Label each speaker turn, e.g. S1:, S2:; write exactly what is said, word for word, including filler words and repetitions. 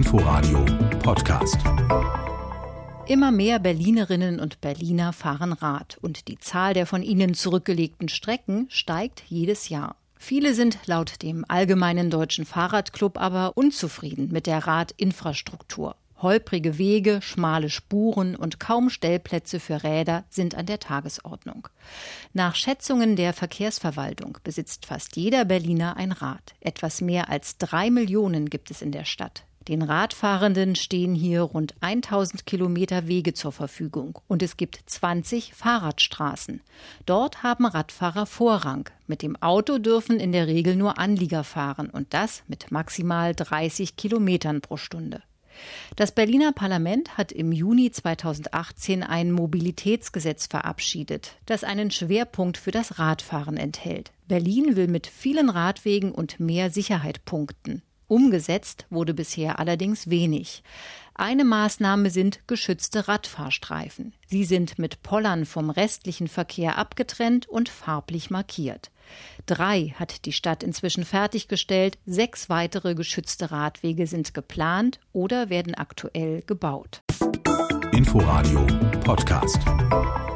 S1: Inforadio Podcast.
S2: Immer mehr Berlinerinnen und Berliner fahren Rad und die Zahl der von ihnen zurückgelegten Strecken steigt jedes Jahr. Viele sind laut dem Allgemeinen Deutschen Fahrradclub aber unzufrieden mit der Radinfrastruktur. Holprige Wege, schmale Spuren und kaum Stellplätze für Räder sind an der Tagesordnung. Nach Schätzungen der Verkehrsverwaltung besitzt fast jeder Berliner ein Rad. Etwas mehr als drei Millionen gibt es in der Stadt. Den Radfahrenden stehen hier rund tausend Kilometer Wege zur Verfügung und es gibt zwanzig Fahrradstraßen. Dort haben Radfahrer Vorrang. Mit dem Auto dürfen in der Regel nur Anlieger fahren und das mit maximal dreißig Kilometern pro Stunde. Das Berliner Parlament hat im Juni zweitausendachtzehn ein Mobilitätsgesetz verabschiedet, das einen Schwerpunkt für das Radfahren enthält. Berlin will mit vielen Radwegen und mehr Sicherheit punkten. Umgesetzt wurde bisher allerdings wenig. Eine Maßnahme sind geschützte Radfahrstreifen. Sie sind mit Pollern vom restlichen Verkehr abgetrennt und farblich markiert. Drei hat die Stadt inzwischen fertiggestellt, sechs weitere geschützte Radwege sind geplant oder werden aktuell gebaut.
S1: Inforadio Podcast.